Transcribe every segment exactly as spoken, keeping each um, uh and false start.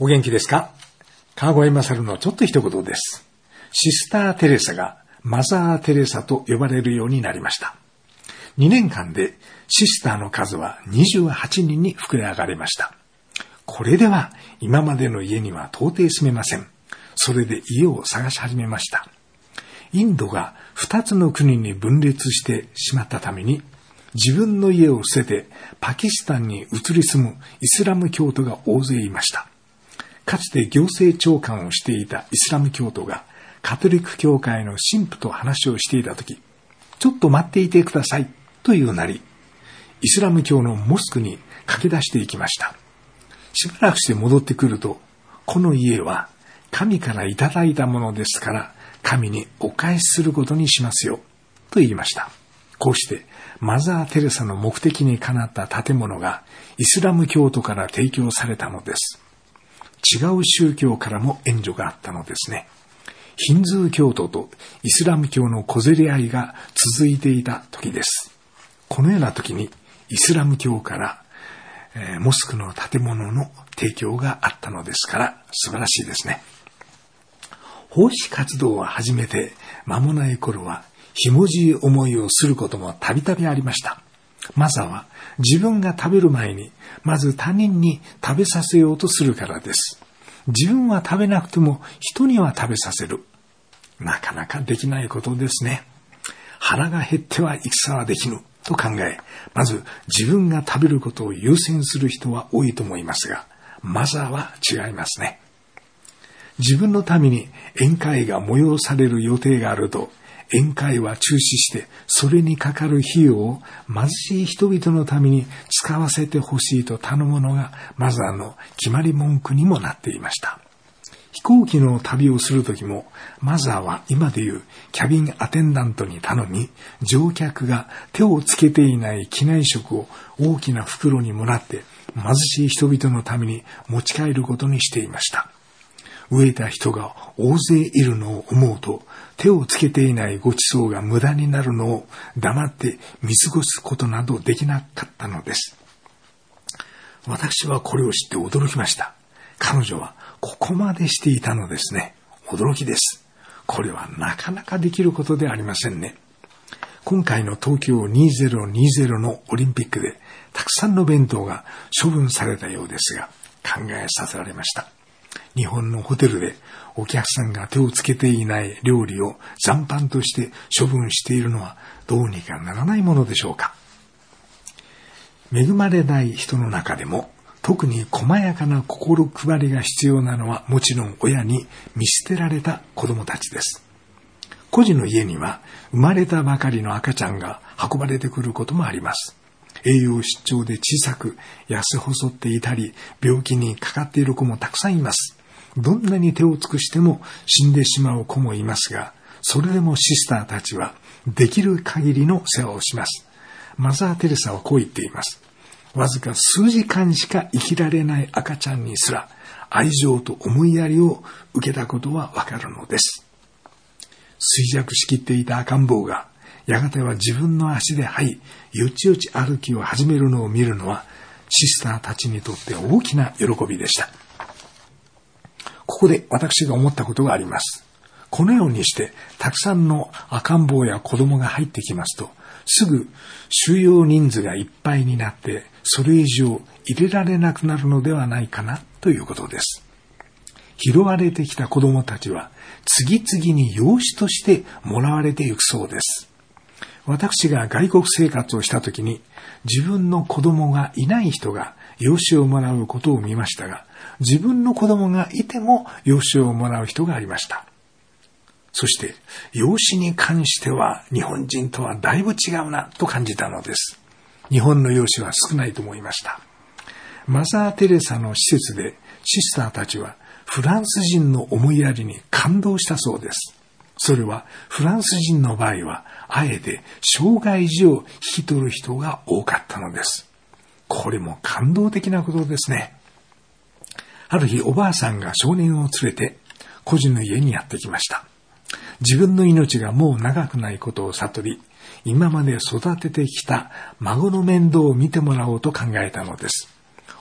お元気ですか？川越勝のちょっと一言です。シスター・テレサがマザー・テレサと呼ばれるようになりました。にねんかんでシスターの数はにじゅうはちにんに膨れ上がりました。これでは今までの家には到底住めません。それで家を探し始めました。インドが二つの国に分裂してしまったために、自分の家を捨ててパキスタンに移り住むイスラム教徒が大勢いました。かつて行政長官をしていたイスラム教徒がカトリック教会の神父と話をしていたとき、ちょっと待っていてくださいというなり、イスラム教のモスクに駆け出していきました。しばらくして戻ってくると、この家は神からいただいたものですから神にお返しすることにしますよと言いました。こうしてマザー・テレサの目的にかなった建物がイスラム教徒から提供されたのです。違う宗教からも援助があったのですね。ヒンズー教徒とイスラム教の小競り合いが続いていた時です。このような時にイスラム教から、えー、モスクの建物の提供があったのですから素晴らしいですね。奉仕活動を始めて間もない頃はひもじい思いをすることもたびたびありました。マザーは自分が食べる前にまず他人に食べさせようとするからです。自分は食べなくても人には食べさせる。なかなかできないことですね。腹が減っては戦はできぬと考え、まず自分が食べることを優先する人は多いと思いますが、マザーは違いますね。自分のために宴会が催される予定があると、宴会は中止してそれにかかる費用を貧しい人々のために使わせてほしいと頼むのがマザーの決まり文句にもなっていました。飛行機の旅をするときもマザーは今でいうキャビンアテンダントに頼み、乗客が手をつけていない機内食を大きな袋にもらって貧しい人々のために持ち帰ることにしていました。飢えた人が大勢いるのを思うと、手をつけていないごちそうが無駄になるのを黙って見過ごすことなどできなかったのです。私はこれを知って驚きました。彼女はここまでしていたのですね。驚きです。これはなかなかできることではありませんね。今回の東京にせんにじゅうのオリンピックでたくさんの弁当が処分されたようですが、考えさせられました。日本のホテルでお客さんが手をつけていない料理を残飯として処分しているのはどうにかならないものでしょうか。恵まれない人の中でも特に細やかな心配りが必要なのはもちろん親に見捨てられた子供たちです。孤児の家には生まれたばかりの赤ちゃんが運ばれてくることもあります。栄養失調で小さく痩せ細っていたり病気にかかっている子もたくさんいます。どんなに手を尽くしても死んでしまう子もいますが、それでもシスターたちはできる限りの世話をします。マザー・テレサはこう言っています。わずか数時間しか生きられない赤ちゃんにすら愛情と思いやりを受けたことはわかるのです。衰弱しきっていた赤ん坊がやがては自分の足で這い、よちよち歩きを始めるのを見るのはシスターたちにとって大きな喜びでした。ここで私が思ったことがあります。このようにしてたくさんの赤ん坊や子供が入ってきますと、すぐ収容人数がいっぱいになってそれ以上入れられなくなるのではないかなということです。拾われてきた子供たちは次々に養子としてもらわれていくそうです。私が外国生活をしたときに自分の子供がいない人が養子をもらうことを見ましたが、自分の子供がいても養子をもらう人がありました。そして養子に関しては日本人とはだいぶ違うなと感じたのです。日本の養子は少ないと思いました。マザー・テレサの施設でシスターたちはフランス人の思いやりに感動したそうです。それはフランス人の場合はあえて障害児を引き取る人が多かったのです。これも感動的なことですね。ある日おばあさんが少年を連れて孤児の家にやってきました。自分の命がもう長くないことを悟り、今まで育ててきた孫の面倒を見てもらおうと考えたのです。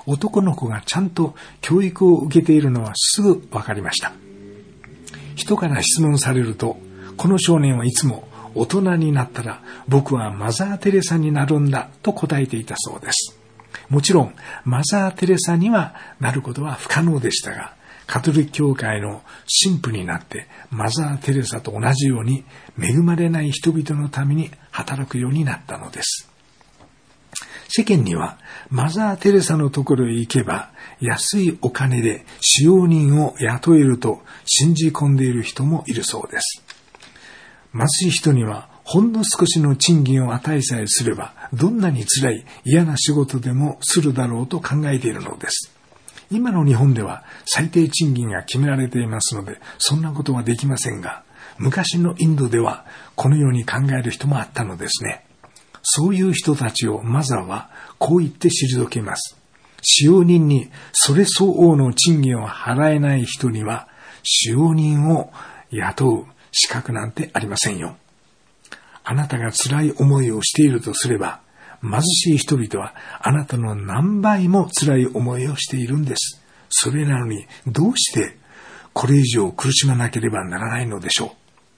男の子がちゃんと教育を受けているのはすぐわかりました。人から質問されると、この少年はいつも大人になったら僕はマザー・テレサになるんだと答えていたそうです。もちろんマザー・テレサにはなることは不可能でしたが、カトリック教会の神父になってマザー・テレサと同じように恵まれない人々のために働くようになったのです。世間にはマザー・テレサのところへ行けば安いお金で使用人を雇えると信じ込んでいる人もいるそうです。貧しい人にはほんの少しの賃金を与えさえすればどんなに辛い嫌な仕事でもするだろうと考えているのです。今の日本では最低賃金が決められていますのでそんなことはできませんが、昔のインドではこのように考える人もあったのですね。そういう人たちをマザーはこう言って退けます。使用人にそれ相応の賃金を払えない人には使用人を雇う資格なんてありませんよ。あなたが辛い思いをしているとすれば、貧しい人々はあなたの何倍も辛い思いをしているんです。それなのにどうしてこれ以上苦しまなければならないのでしょう。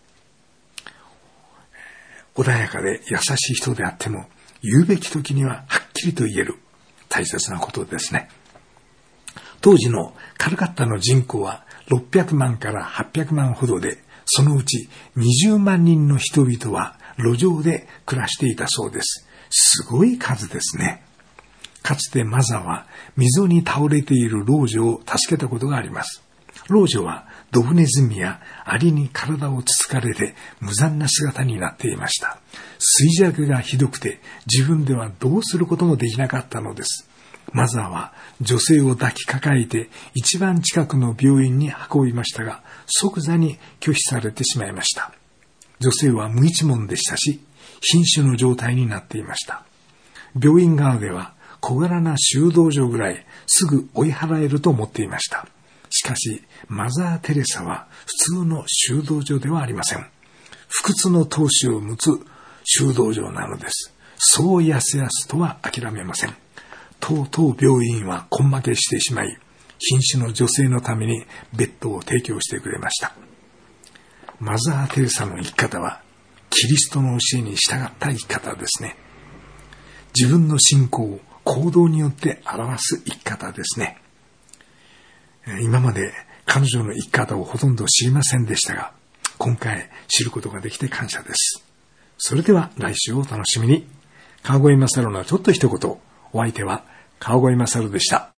穏やかで優しい人であっても言うべき時にははっきりと言える大切なことですね。当時のカルカッタの人口はろっぴゃくまんからはっぴゃくまんほどで、そのうちにじゅうまんにんの人々は路上で暮らしていたそうです。すごい数ですね。かつてマザーは溝に倒れている老女を助けたことがあります。老女はドブネズミやアリに体をつつかれて無残な姿になっていました。衰弱がひどくて自分ではどうすることもできなかったのです。マザーは女性を抱きかかえて一番近くの病院に運びましたが、即座に拒否されてしまいました。女性は無一文でしたし、瀕死の状態になっていました。病院側では小柄な修道女ぐらいすぐ追い払えると思っていました。しかしマザー・テレサは普通の修道女ではありません。不屈の闘志を持つ修道女なのです。そうやすやすとは諦めません。とうとう病院は根負けしてしまい、瀕死の女性のためにベッドを提供してくれました。マザー・テレサの生き方はキリストの教えに従った生き方ですね。自分の信仰を行動によって表す生き方ですね。今まで彼女の生き方をほとんど知りませんでしたが、今回知ることができて感謝です。それでは来週をお楽しみに。川越勝のちょっと一言。お相手は川越勝でした。